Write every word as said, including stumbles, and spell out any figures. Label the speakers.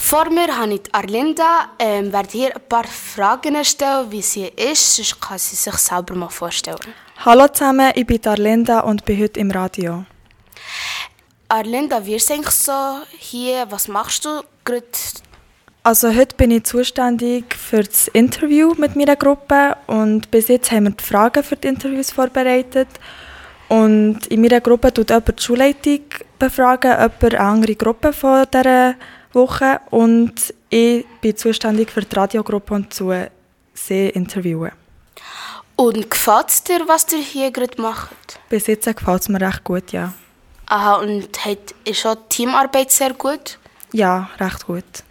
Speaker 1: Vor mir habe ich Arlinda. Ähm, werde hier ein paar Fragen stellen, wie sie ist. Sonst kann sie sich selber mal vorstellen.
Speaker 2: Hallo zusammen, ich bin Arlinda und bin heute im Radio.
Speaker 1: Arlinda, wie ist es eigentlich so hier? Was machst du gerade?
Speaker 2: Also heute bin ich zuständig für das Interview mit meiner Gruppe und bis jetzt haben wir die Fragen für die Interviews vorbereitet. Und in meiner Gruppe tut jemand die Schulleitung befragen, jemand eine andere Gruppe von dieser Woche und ich bin zuständig für die Radiogruppe und zu sie interviewen.
Speaker 1: Und gefällt es dir, was ihr hier gerade macht?
Speaker 2: Bis jetzt gefällt es mir recht gut, ja.
Speaker 1: Aha, und hat, ist auch die Teamarbeit sehr gut?
Speaker 2: Ja, recht gut.